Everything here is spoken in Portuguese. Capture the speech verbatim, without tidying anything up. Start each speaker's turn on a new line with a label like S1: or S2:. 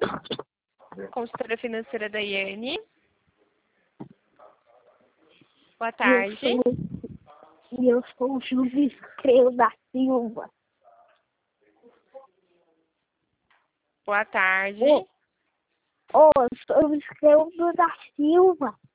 S1: Consultora financeira da Iane. Boa tarde.
S2: Eu sou, eu sou o Júlio Creu da Silva.
S1: Boa tarde.
S2: Ô, oh, eu sou o Creu da Silva.